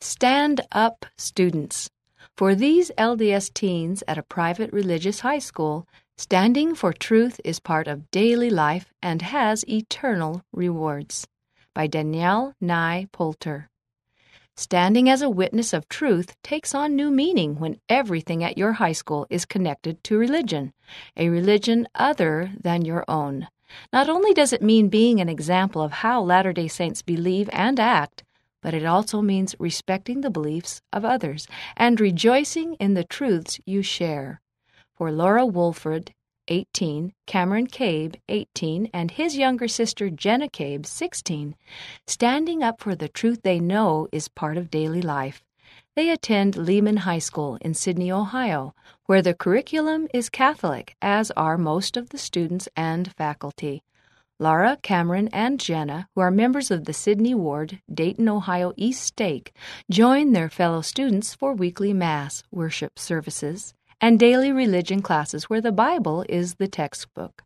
Stand up, students. For these LDS teens at a private religious high school, standing for truth is part of daily life and has eternal rewards. By Danielle Nye Poulter. Standing as a witness of truth takes on new meaning when everything at your high school is connected to religion, a religion other than your own. Not only does it mean being an example of how Latter-day Saints believe and act, but it also means respecting the beliefs of others and rejoicing in the truths you share. For Laura Wolford, 18, Cameron Cabe, 18, and his younger sister Jenna Cabe, 16, standing up for the truth they know is part of daily life. They attend Lehman High School in Sydney, Ohio, where the curriculum is Catholic, as are most of the students and faculty. Laura, Cameron, and Jenna, who are members of the Sydney Ward, Dayton, Ohio East Stake, join their fellow students for weekly Mass, worship services, and daily religion classes where the Bible is the textbook.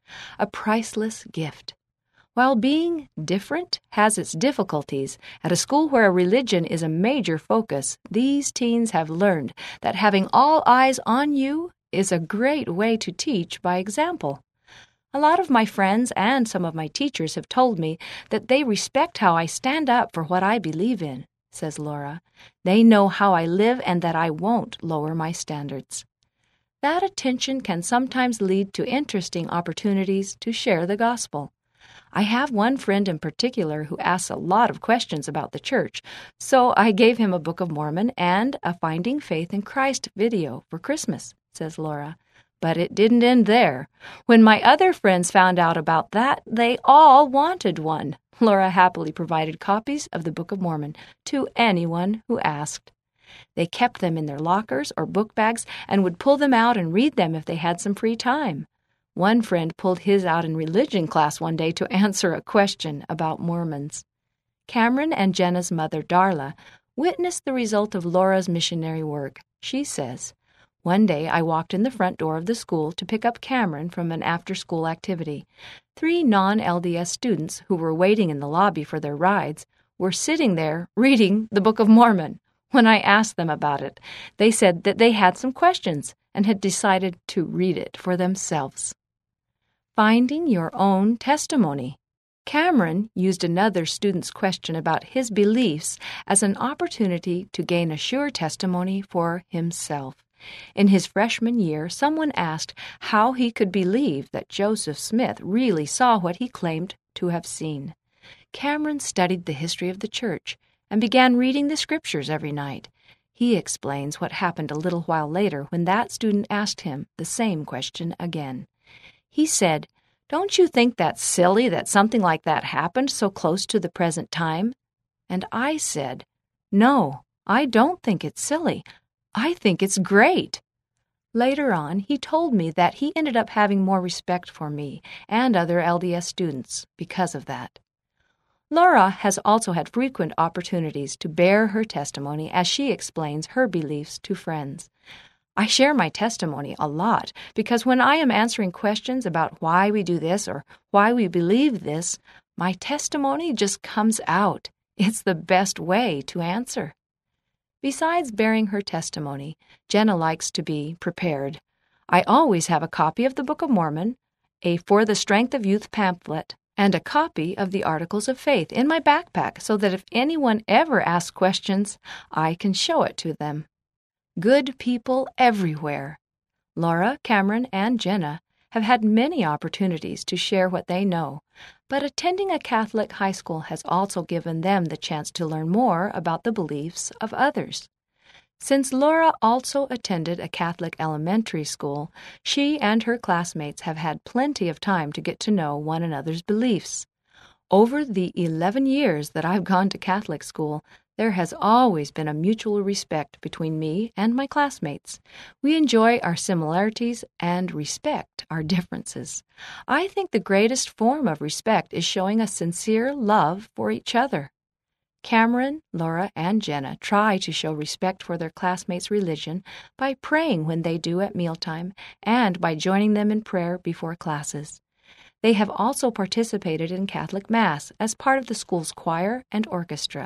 A priceless gift. While being different has its difficulties, at a school where religion is a major focus, these teens have learned that having all eyes on you is a great way to teach by example. A lot of my friends and some of my teachers have told me that they respect how I stand up for what I believe in, says Laura. They know how I live and that I won't lower my standards. That attention can sometimes lead to interesting opportunities to share the gospel. I have one friend in particular who asks a lot of questions about the church, so I gave him a Book of Mormon and a Finding Faith in Christ video for Christmas, says Laura. But it didn't end there. When my other friends found out about that, they all wanted one. Laura happily provided copies of the Book of Mormon to anyone who asked. They kept them in their lockers or book bags and would pull them out and read them if they had some free time. One friend pulled his out in religion class one day to answer a question about Mormons. Cameron and Jenna's mother, Darla, witnessed the result of Laura's missionary work. She says, "One day I walked in the front door of the school to pick up Cameron from an after-school activity. 3 non-LDS students who were waiting in the lobby for their rides were sitting there reading the Book of Mormon. When I asked them about it, they said that they had some questions and had decided to read it for themselves." Finding your own testimony. Cameron used another student's question about his beliefs as an opportunity to gain a sure testimony for himself. In his freshman year, someone asked how he could believe that Joseph Smith really saw what he claimed to have seen. Cameron studied the history of the church and began reading the scriptures every night. He explains what happened a little while later when that student asked him the same question again. He said, "Don't you think that's silly that something like that happened so close to the present time?" And I said, "No, I don't think it's silly. I think it's great." Later on, he told me that he ended up having more respect for me and other LDS students because of that. Laura has also had frequent opportunities to bear her testimony as she explains her beliefs to friends. I share my testimony a lot because when I am answering questions about why we do this or why we believe this, my testimony just comes out. It's the best way to answer. Besides bearing her testimony, Jenna likes to be prepared. I always have a copy of the Book of Mormon, a For the Strength of Youth pamphlet, and a copy of the Articles of Faith in my backpack so that if anyone ever asks questions, I can show it to them. Good people everywhere. Laura, Cameron, and Jenna have had many opportunities to share what they know, but attending a Catholic high school has also given them the chance to learn more about the beliefs of others. Since Laura also attended a Catholic elementary school, she and her classmates have had plenty of time to get to know one another's beliefs. Over the 11 years that I've gone to Catholic school, there has always been a mutual respect between me and my classmates. We enjoy our similarities and respect our differences. I think the greatest form of respect is showing a sincere love for each other. Cameron, Laura, and Jenna try to show respect for their classmates' religion by praying when they do at mealtime and by joining them in prayer before classes. They have also participated in Catholic Mass as part of the school's choir and orchestra.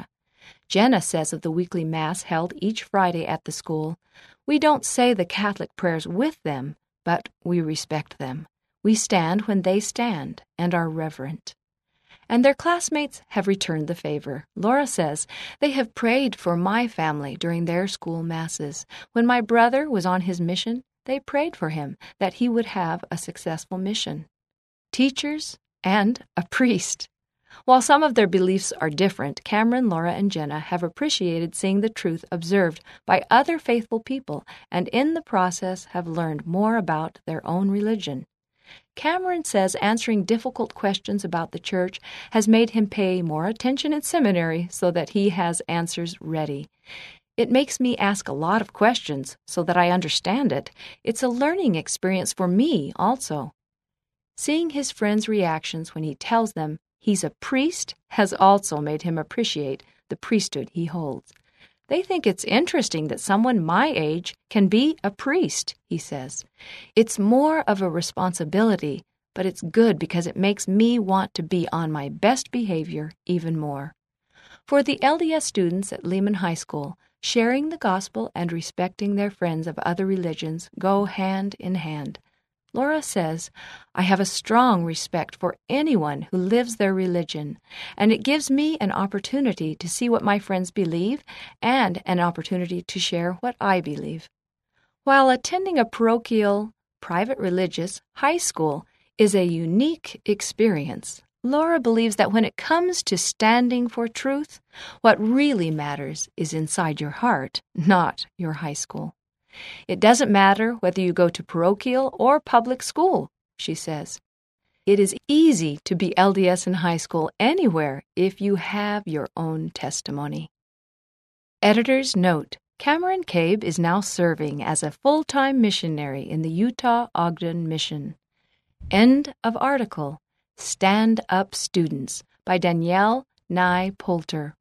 Jenna says of the weekly Mass held each Friday at the school, "We don't say the Catholic prayers with them, but we respect them. We stand when they stand and are reverent." And their classmates have returned the favor. Laura says, "They have prayed for my family during their school masses. When my brother was on his mission, they prayed for him that he would have a successful mission." Teachers and a priest. While some of their beliefs are different, Cameron, Laura, and Jenna have appreciated seeing the truth observed by other faithful people and in the process have learned more about their own religion. Cameron says answering difficult questions about the church has made him pay more attention in seminary so that he has answers ready. "It makes me ask a lot of questions so that I understand it. It's a learning experience for me also." Seeing his friends' reactions when he tells them he's a priest has also made him appreciate the priesthood he holds. "They think it's interesting that someone my age can be a priest," he says. "It's more of a responsibility, but it's good because it makes me want to be on my best behavior even more." For the LDS students at Lehman High School, sharing the gospel and respecting their friends of other religions go hand in hand. Laura says, "I have a strong respect for anyone who lives their religion, and it gives me an opportunity to see what my friends believe and an opportunity to share what I believe." While attending a parochial, private religious high school is a unique experience, Laura believes that when it comes to standing for truth, what really matters is inside your heart, not your high school. "It doesn't matter whether you go to parochial or public school," she says. "It is easy to be LDS in high school anywhere if you have your own testimony." Editor's note: Cameron Cabe is now serving as a full-time missionary in the Utah Ogden Mission. End of article. Stand Up Students by Danielle Nye Poulter.